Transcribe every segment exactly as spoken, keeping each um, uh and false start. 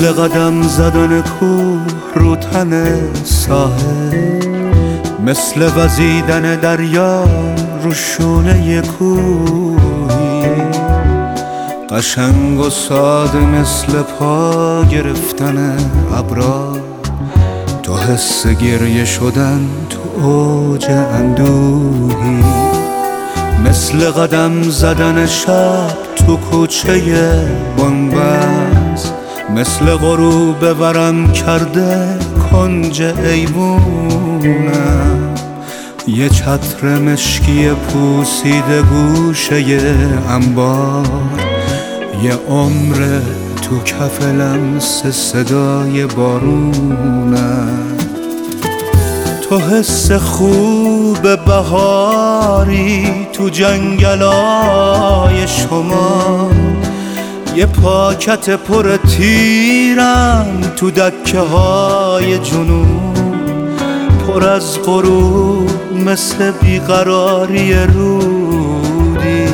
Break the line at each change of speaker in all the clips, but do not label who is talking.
مثل قدم زدن کوه رو تن ساحل، مثل وزیدن دریا رو شونه کوهی، قشنگ و ساده مثل پا گرفتن ابرا، تو حس گریه شدن تو اوج اندوهی، مثل قدم زدن شب تو کوچه بنبست، مثل غروب ورم کرده کنج ایوونم، یه چتر مشکی پوسیده گوشه انبار، یه عمر تو کف لمس صدای بارونم، تو حس خوب بهاری تو جنگلای شما، یه پاکت پر تیرم تو دکه های جنوب، پر از غروب مثل بیقراری رودی،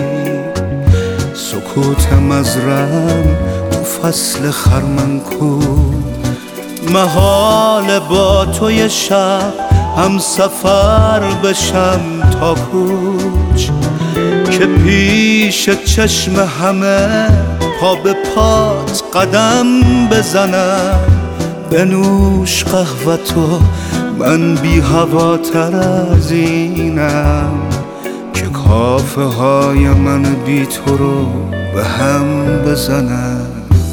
سکوت مزرم تو فصل خرمنکو، محال با توی شب هم سفر بشم تا کوچ، که پیش چشم همه پا به پات قدم بزنم، بنوش قهوتو من بی هواتر از اینم، که کافه های من بی تو رو به هم بزنم.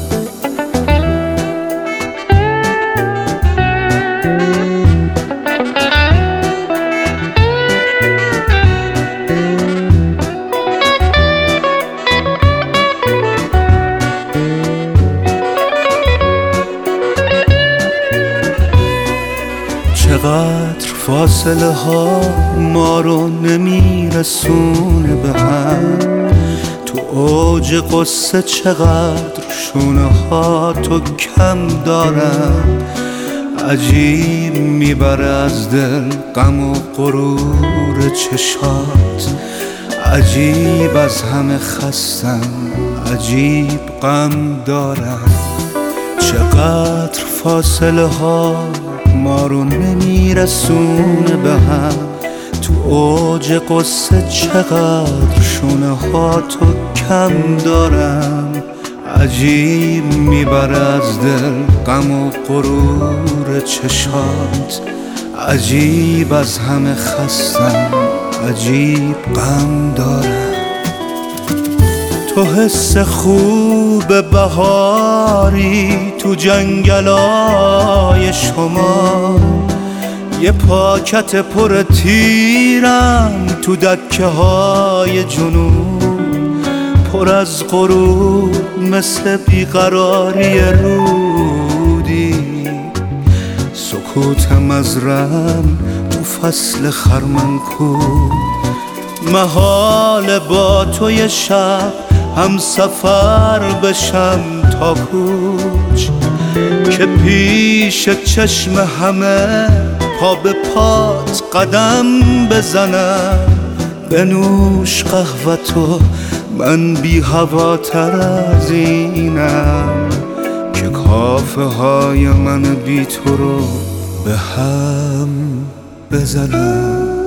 چقدر فاصله ها ما رو نمیرسونه به هم، تو اوج قصه چقدر شونه ها تو کم دارم، عجیب میبره از دل غم و غرور چشات، عجیب از همه خستم، عجیب غم دارم، چقدر فاصله ها ما رو نمیرسونه به هم، تو اوج قصه چقدر شونه ها تو کم دارم، عجیب میبره از دل غم و غرور چشات، عجیب از همه خستم، عجیب غم دارم، تو حس خوب بهاری تو جنگلای شما، یه پاکت پر تیرم تو دکه های جنوب، پر از غروب مثل بیقراری رودی، سکوت مزرم تو فصل خرمنکو، محال با توی شب هم سفر بشم تا کوچ، که پیش چشم همه پا به پات قدم بزنم، بنوش قهوتو من بی هواتر از اینم، که کافه های من بی تو رو به هم بزنم.